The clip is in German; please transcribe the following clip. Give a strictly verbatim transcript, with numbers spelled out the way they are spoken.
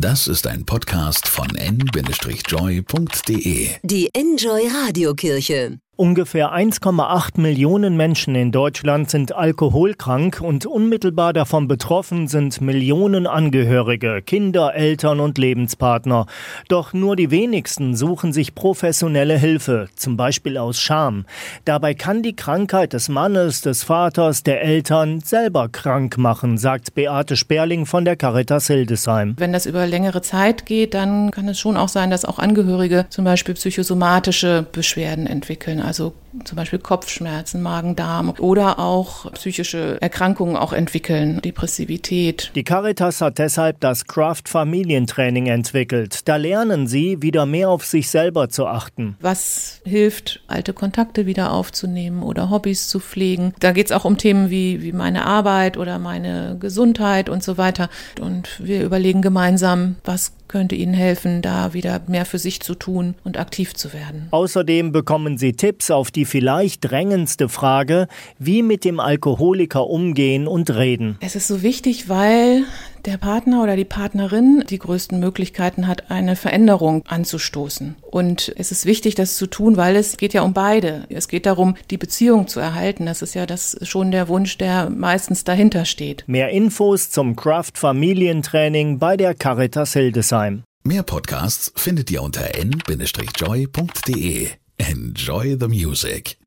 Das ist ein Podcast von en Bindestrich joy punkt de. Die Enjoy Radiokirche. Ungefähr eins Komma acht Millionen Menschen in Deutschland sind alkoholkrank und unmittelbar davon betroffen sind Millionen Angehörige, Kinder, Eltern und Lebenspartner. Doch nur die wenigsten suchen sich professionelle Hilfe, zum Beispiel aus Scham. Dabei kann die Krankheit des Mannes, des Vaters, der Eltern selber krank machen, sagt Beate Sperling von der Caritas Hildesheim. Wenn das über längere Zeit geht, dann kann es schon auch sein, dass auch Angehörige zum Beispiel psychosomatische Beschwerden entwickeln. Also zum Beispiel Kopfschmerzen, Magen-Darm oder auch psychische Erkrankungen auch entwickeln, Depressivität. Die Caritas hat deshalb das Craft-Familientraining entwickelt. Da lernen sie, wieder mehr auf sich selber zu achten. Was hilft, alte Kontakte wieder aufzunehmen oder Hobbys zu pflegen. Da geht es auch um Themen wie, wie meine Arbeit oder meine Gesundheit und so weiter. Und wir überlegen gemeinsam, was könnte ihnen helfen, da wieder mehr für sich zu tun und aktiv zu werden. Außerdem bekommen sie Tipps auf die vielleicht drängendste Frage, wie mit dem Alkoholiker umgehen und reden. Es ist so wichtig, weil der Partner oder die Partnerin die größten Möglichkeiten hat, eine Veränderung anzustoßen. Und es ist wichtig, das zu tun, weil es geht ja um beide. Es geht darum, die Beziehung zu erhalten. Das ist ja das schon der Wunsch, der meistens dahinter steht. Mehr Infos zum Craft-Familientraining bei der Caritas Hildesheim. Mehr Podcasts findet ihr unter en Bindestrich joy punkt de. Enjoy the music.